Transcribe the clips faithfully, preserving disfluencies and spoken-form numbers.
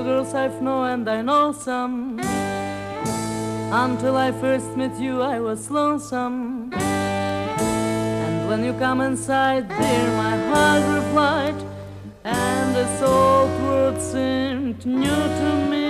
the girls I've known, and I know some. Until I first met you, I was lonesome. And when you come inside, dear, my heart replied, and this old world seemed new to me.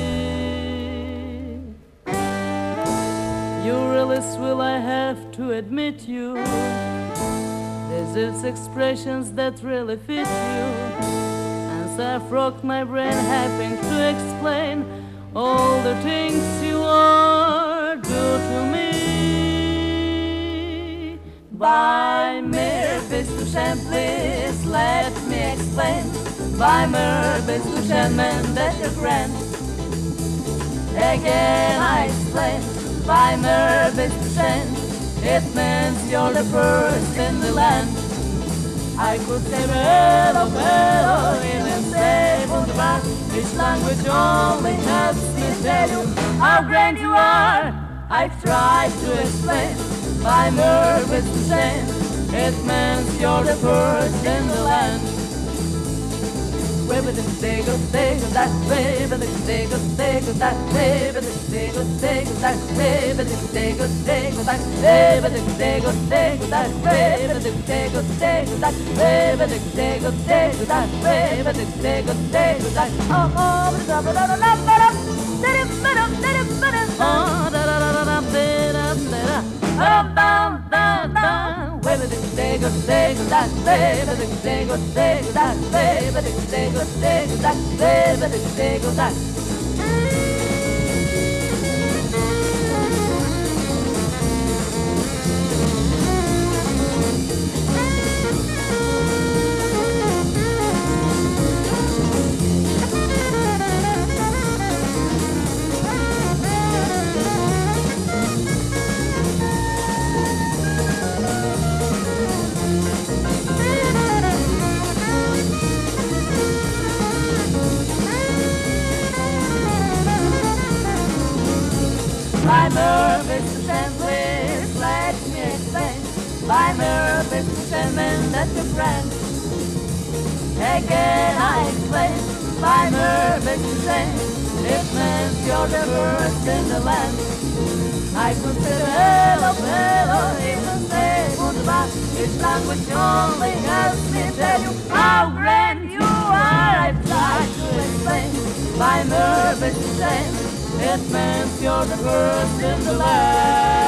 You really swell, I have to admit you. This is expressions that really fit you. And so I've rocked my brain, having to explain all the things you are do to me. By mere bestuchen, please let me explain. By mere bestuchen, man, that you're grand. Again I explain. By mere bestuchen, it means you're the first in the land. I could say hello, hello, and say wunderbar. This language only helps me tell you how grand you are. I've tried to explain my nervous shame. It means you're the first in the land. Way with the day go, day go that way, but the day go, day go that way, but the day go, day go that way, but the day go, day go that way, but the day go, day go that way, but the day go, day go that way, but the day go, day go that way, but the day go, day go that. Oh oh, da da da da da da da, da da da da da da, oh da da da da da da da, oh down down down. Way with the day go, day go that way, but the day go, day go that way, but the day go, day go that way, but the day go that. By mere bestuchen, please let me explain. By mere bestuchen, man, that's your friend. Again I explain. By mere bestuchen, it means you're the first in the land. I could say hello, hello, even say wunderbar. This language only helps me tell you how grand you are. I've tried to explain. By mere bestuchen, it means you're the first in the land.